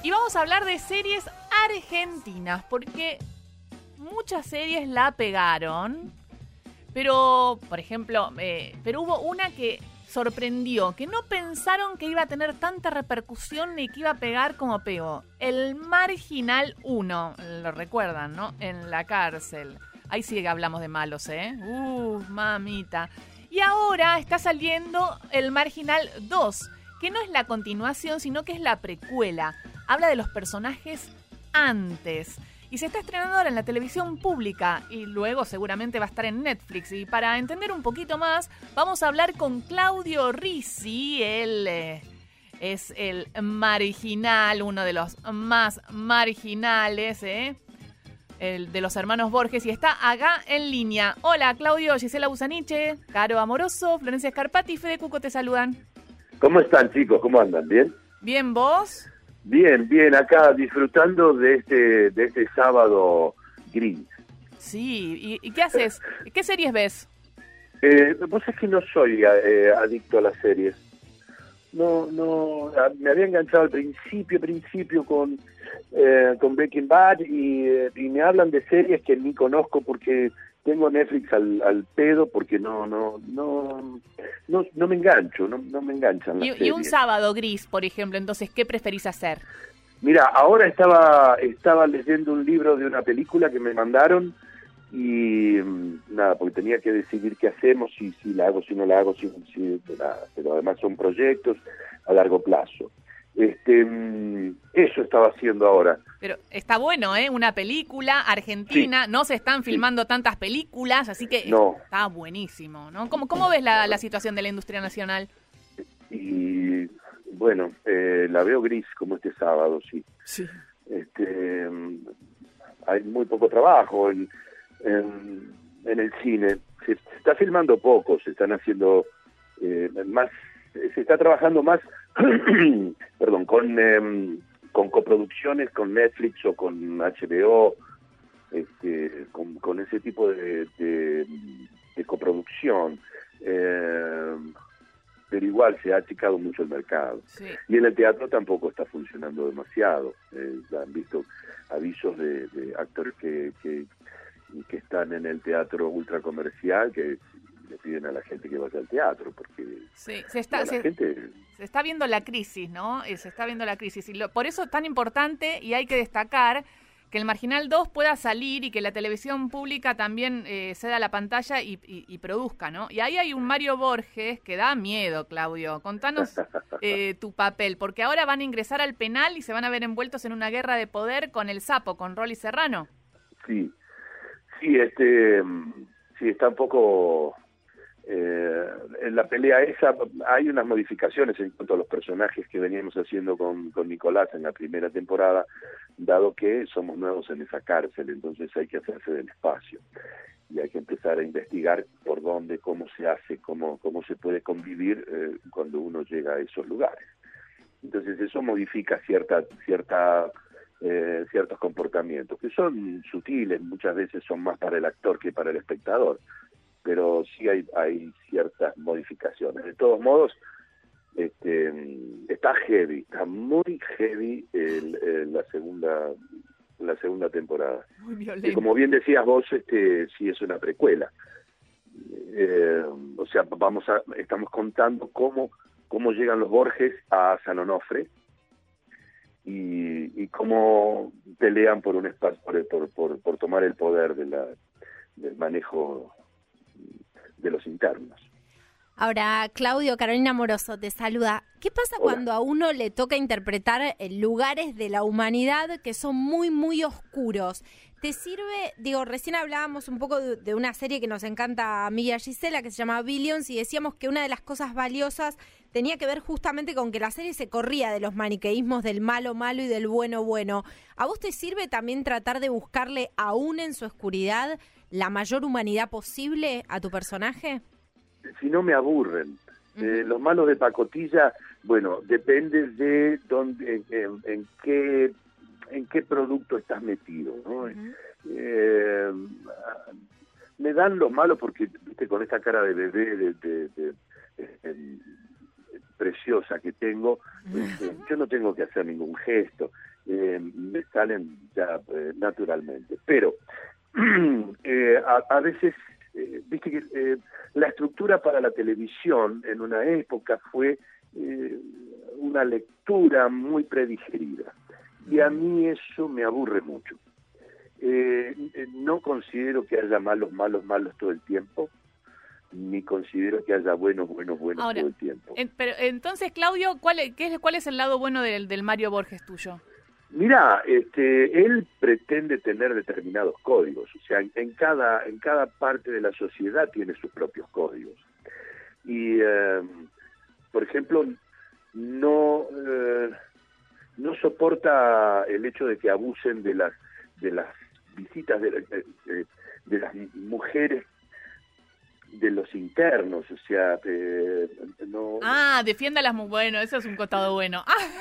Y vamos a hablar de series argentinas, porque muchas series la pegaron, pero, por ejemplo, pero hubo una que sorprendió, que no pensaron que iba a tener tanta repercusión ni que iba a pegar como pegó. El Marginal 1, lo recuerdan, ¿no? En la cárcel. Ahí sí que hablamos de malos, ¿eh? Mamita. Y ahora está saliendo el Marginal 2, que no es la continuación, sino que es la precuela. Habla de los personajes antes. Y se está estrenando ahora en la televisión pública y luego seguramente va a estar en Netflix. Y para entender un poquito más, vamos a hablar con Claudio Rizzi. Él es el marginal, uno de los más marginales, el de los hermanos Borges, y está acá en línea. Hola, Claudio, Gisela Busaniche, Caro Amoroso, Florencia Scarpati y Fede Cuco te saludan. ¿Cómo están, chicos? ¿Cómo andan? ¿Bien? Bien, ¿vos? Bien, bien, acá disfrutando de este sábado gris. Sí, ¿y qué haces? ¿Qué series ves? Vos sabés que no soy adicto a las series. No, me había enganchado al principio con Breaking Bad y me hablan de series que ni conozco porque tengo Netflix al pedo porque no me engancho, no me enganchan las series. Y un sábado gris, por ejemplo, entonces, ¿qué preferís hacer? Mira, ahora estaba leyendo un libro de una película que me mandaron y nada, porque tenía que decidir qué hacemos, si la hago, si no la hago, nada, pero además son proyectos a largo plazo. Eso estaba haciendo ahora. Pero está bueno, ¿eh? Una película argentina, sí. No se están filmando tantas películas, así que no. Está buenísimo, ¿no? ¿Cómo ves la situación de la industria nacional? Y bueno, la veo gris como este sábado, sí. Hay muy poco trabajo en el cine. Se está filmando poco, se están haciendo más, se está trabajando más perdón, con coproducciones con Netflix o con HBO, con ese tipo de coproducción, pero igual se ha achicado mucho el mercado. Sí. Y en el teatro tampoco está funcionando demasiado. Han visto avisos de actores que están en el teatro ultracomercial que le piden a la gente que vaya al teatro, porque sí, se está viendo la crisis, ¿no? Se está viendo la crisis. Y por eso es tan importante y hay que destacar que el Marginal 2 pueda salir y que la televisión pública también ceda la pantalla y produzca, ¿no? Y ahí hay un Mario Borges que da miedo, Claudio. Contanos tu papel, porque ahora van a ingresar al penal y se van a ver envueltos en una guerra de poder con el Sapo, con Rolly Serrano. Sí, está un poco... en la pelea esa hay unas modificaciones en cuanto a los personajes que veníamos haciendo con Nicolás en la primera temporada, dado que somos nuevos en esa cárcel, entonces hay que hacerse del espacio y hay que empezar a investigar por dónde, cómo se hace, cómo se puede convivir cuando uno llega a esos lugares. Entonces eso modifica ciertos comportamientos que son sutiles, muchas veces son más para el actor que para el espectador, pero sí hay ciertas modificaciones. De todos modos, está muy heavy la segunda temporada. Muy violento. Y como bien decías vos, sí es una precuela. O sea, estamos contando cómo llegan los Borges a San Onofre y cómo pelean por un espacio, por tomar el poder del manejo de los internos. Ahora, Claudio, Carolina Amoroso te saluda. ¿Qué pasa cuando a uno le toca interpretar lugares de la humanidad que son muy, muy oscuros? ¿Te sirve? Recién hablábamos un poco de una serie que nos encanta a mí y a Gisela, que se llama Billions, y decíamos que una de las cosas valiosas tenía que ver justamente con que la serie se corría de los maniqueísmos del malo malo y del bueno bueno. ¿A vos te sirve también tratar de buscarle, aún en su oscuridad, la mayor humanidad posible a tu personaje? Si no me aburren. Los malos de pacotilla, bueno, depende de dónde, en qué producto estás metido, ¿no? Me dan los malos porque, viste, con esta cara de bebé, preciosa que tengo, yo no tengo que hacer ningún gesto, me salen ya naturalmente. Pero a veces, viste que la estructura para la televisión en una época fue una lectura muy predigerida, y a mí eso me aburre mucho. No considero que haya malos todo el tiempo, ni considero que haya buenos Ahora, todo el tiempo. Pero entonces, Claudio, ¿cuál es el lado bueno del Mario Borges tuyo? Mirá, él pretende tener determinados códigos, o sea, en cada parte de la sociedad tiene sus propios códigos. Y, por ejemplo, no soporta el hecho de que abusen de las visitas de las mujeres, de los internos, o sea, no... defienda a las mujeres. Bueno, eso es un costado bueno.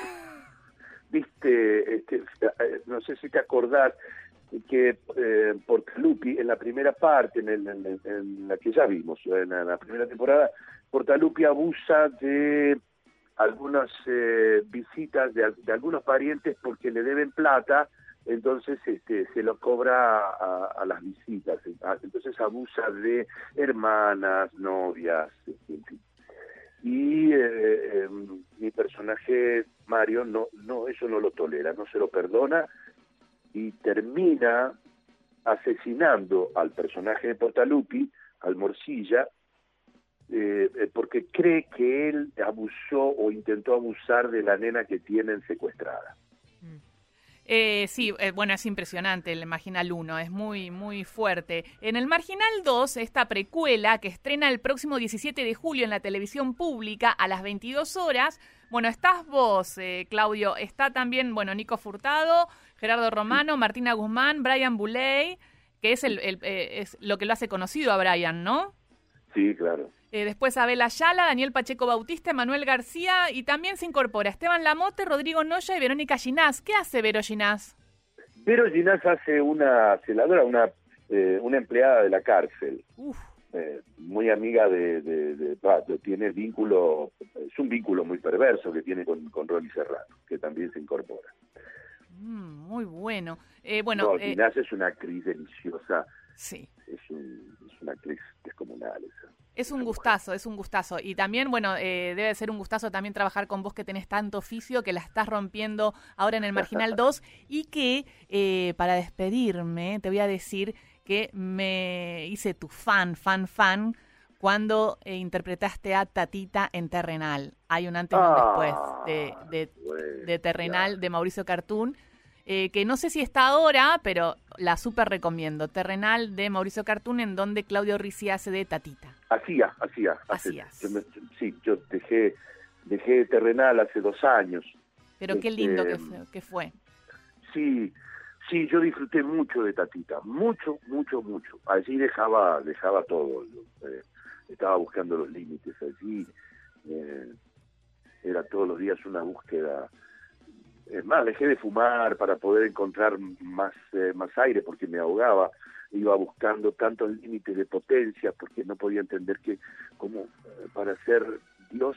Viste, no sé si te acordás que Portalupi, en la primera parte, en la que ya vimos, en la primera temporada, Portalupi abusa de algunas visitas de algunos parientes porque le deben plata, entonces se lo cobra a las visitas, entonces abusa de hermanas, novias, en fin. Y mi personaje Mario eso no lo tolera, no se lo perdona, y termina asesinando al personaje de Portalupi, al Morcilla, porque cree que él abusó o intentó abusar de la nena que tienen secuestrada. Sí, bueno, es impresionante el Marginal 1, es muy, muy fuerte. En el Marginal 2, esta precuela que estrena el próximo 17 de julio en la televisión pública a las 22 horas, bueno, estás vos, Claudio, está también, bueno, Nico Furtado, Gerardo Romano, Martina Guzmán, Brian Buley, que es es lo que lo hace conocido a Brian, ¿no? Sí, claro. Después Abel Ayala, Daniel Pacheco Bautista, Manuel García, y también se incorpora Esteban Lamote, Rodrigo Noya y Verónica Ginás. ¿Qué hace Vero Ginás? Vero Ginás hace una celadora, una empleada de la cárcel. Muy amiga tiene vínculo, es un vínculo muy perverso que tiene con Rolly Serrano, que también se incorpora. Muy bueno. Ginás es una actriz deliciosa. Sí. Es una actriz descomunal esa. Es un gustazo. Y también, bueno, debe ser un gustazo también trabajar con vos, que tenés tanto oficio, que la estás rompiendo ahora en el Marginal 2, y que para despedirme te voy a decir que me hice tu fan, cuando interpretaste a Tatita en Terrenal. Hay un antes y un después de Terrenal, de Mauricio Cartún, que no sé si está ahora, pero la súper recomiendo. Terrenal de Mauricio Cartún, en donde Claudio Risi hace de Tatita. Hacías. Yo dejé Terrenal hace 2 años. Pero qué lindo que fue. Sí, yo disfruté mucho de Tatita, mucho. Allí dejaba todo, estaba buscando los límites allí, era todos los días una búsqueda. Es más, dejé de fumar para poder encontrar más aire porque me ahogaba. Iba buscando tantos límites de potencia porque no podía entender que como para ser Dios,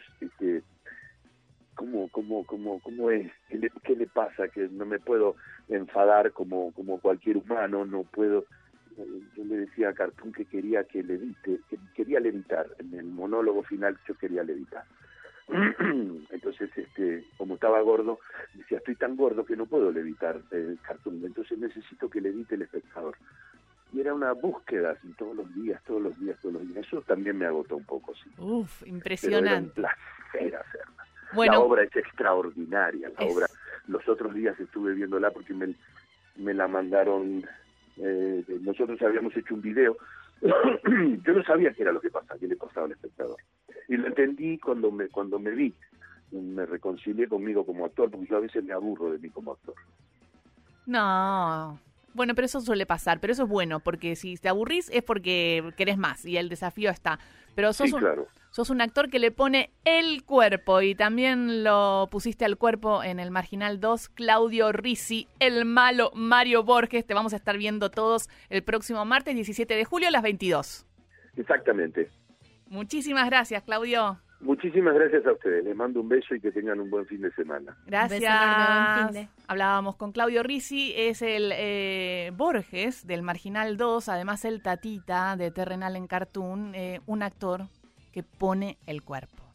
¿cómo es? ¿Qué le pasa? Que no me puedo enfadar como cualquier humano, no puedo. Yo le decía a Cartún que quería que levite, que quería levitar. En el monólogo final yo quería levitar. Entonces, como estaba gordo, decía, estoy tan gordo que no puedo levitar el Cartún, entonces necesito que levite el espectador. Y era una búsqueda así, todos los días. Eso también me agotó un poco, sí. Impresionante. Pero era un placer hacerla. Bueno, la obra es extraordinaria, obra. Los otros días estuve viéndola porque me la mandaron, nosotros habíamos hecho un video. Yo no sabía qué era lo que pasaba, qué le pasaba al espectador. Y lo entendí cuando me vi. Me reconcilié conmigo como actor, porque yo a veces me aburro de mí como actor. No. Bueno, pero eso suele pasar, pero eso es bueno, porque si te aburrís es porque querés más y el desafío está. Pero sos un actor que le pone el cuerpo, y también lo pusiste al cuerpo en el Marginal 2, Claudio Risi, el malo Mario Borges. Te vamos a estar viendo todos el próximo martes 17 de julio a las 22. Exactamente. Muchísimas gracias, Claudio. Muchísimas gracias a ustedes. Les mando un beso y que tengan un buen fin de semana. Gracias. Un beso enorme, buen fin de. Hablábamos con Claudio Risi, es el Borges del Marginal 2, además el Tatita de Terrenal en Cartoon, un actor que pone el cuerpo.